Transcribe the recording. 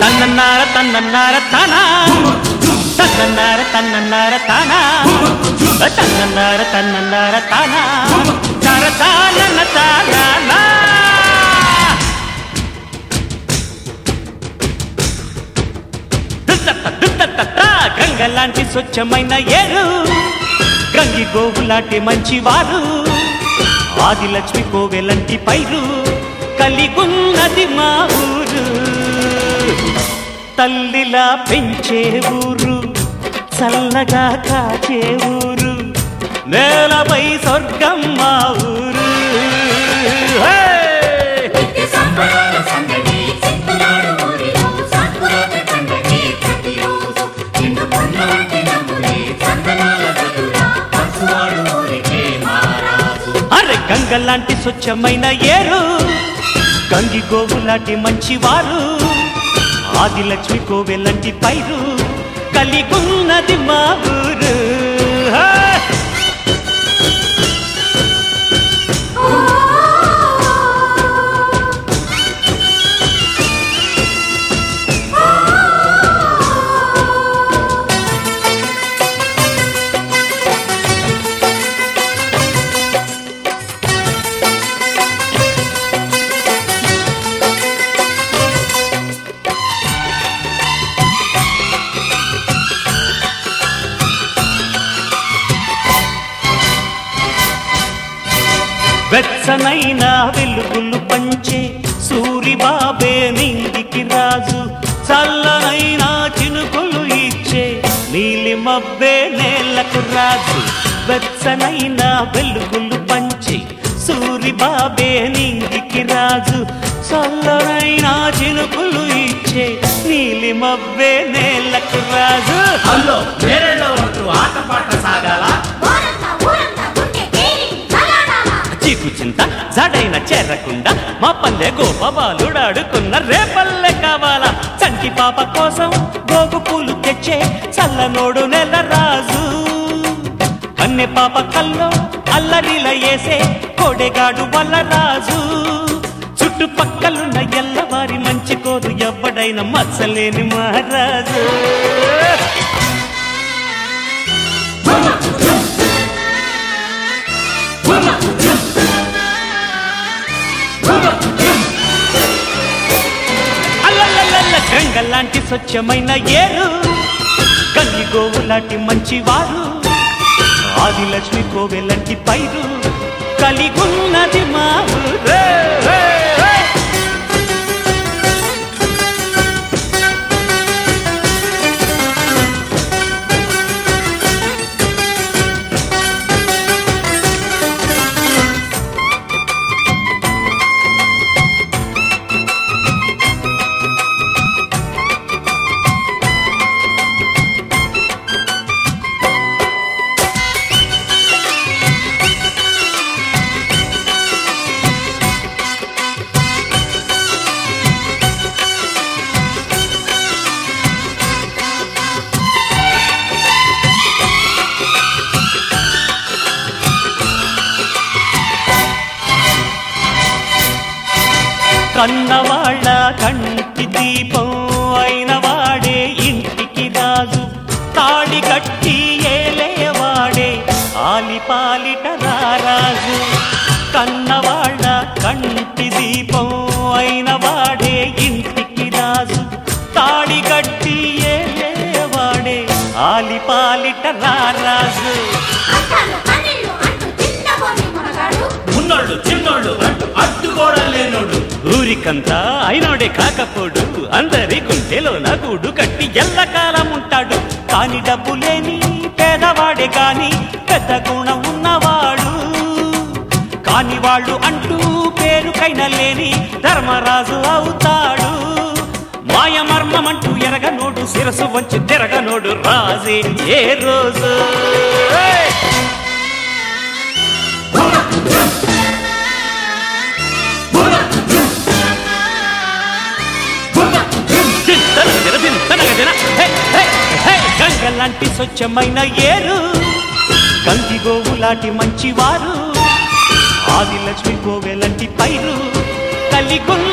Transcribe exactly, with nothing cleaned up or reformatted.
తన్నన్నార తన్నన్నార తానా తన్నన్నార తన్నన్నార తానా తన్నన్నార తన్నన్నార తానా తర తానన్న తానా గంగలాంటి స్వచ్ఛమైన ఏరు గంగి గోవులాంటి మంచివారు ఆదిలక్ష్మి కోవెలంటి పైరు కలిగున్నది మా ఊరు తల్లిలా పెంచే ఊరు చల్లగా కాచే ఊరు నేలపై స్వర్గం మా ఊరు అరే గంగలాంటి స్వచ్ఛమైన ఏరు గంగి గోవులాంటి మంచివారు ఆదిలక్ష్మి కోవెలంటి పైరు కలిగున్నది మా ఊరు వెచ్చనైన వెలుగులు పంచే సూరిబాబే నింగికి రాజు చల్లనైన చినుకులు ఇచ్చే నీలి మబ్బే నేలకు రాజు వెచ్చనైన వెలుగులు పంచే సూరిబాబే నింగికి రాజు చల్లనైన చినుకులు ఇచ్చే నీలి మబ్బే నేలకు రాజు హలో నేరేలో ఉంటూ ఆటపాట సాగాల చీకు చింత జడైన చేరకుండా మా పల్లె గోపబాలుడాడుకున్న రేపల్లె కావాలా చంటి పాప కోసం గోగు పూలు తెచ్చే చల్లనోడు నెల రాజు కన్నె పాప కల్లో అల్లరిల వేసే కోడెగాడు వల్ల రాజు చుట్టుపక్కలున్న ఎల్లవారి మంచి కోరు ఎవ్వడైన మచ్చలేని మహారాజు గంగలాంటి స్వచ్ఛమైన ఏరు గంగి గోవులాంటి మంచివారు ఆదిలక్ష్మి కోవెలంటి పైరు కలిగున్నది మా ఊరు కన్నవాళ్ళ కంటి దీపం అయిన వాడే ఇంటికి రాజు తాడి కట్టి ఏలేవాడే ఆలిపాలిట రారాజు కన్నవాళ్ళ కంటి దీపం అయిన వాడే ఇంటికి రాజు తాడి కట్టి ఏలేవాడే ఆలిపాలిట రారాజు ఉన్నోళ్ళు చిన్నోళ్ళు అంటూ అడ్డుకోవడం లేనోడు ఊరికంతా అయినోడే కాకపోడు అందరి గుండెలో నగుడు కట్టి ఎల్లకాలం ఉంటాడు కాని డబ్బు లేని పేదవాడే కాని పెద్ద గుణం ఉన్నవాడు కాని వాళ్ళు అంటూ పేరుకైన లేని ధర్మరాజు అవుతాడు మాయమర్మమంటూ ఎరగనోడు శిరసు వంచి తిరగనోడు రాజే ఏ రోజు గంగలాంటి స్వచ్ఛమైన ఏరు గంగి గోవులాంటి మంచివారు ఆదిలక్ష్మి కోవెలంటి పైరు కలిగు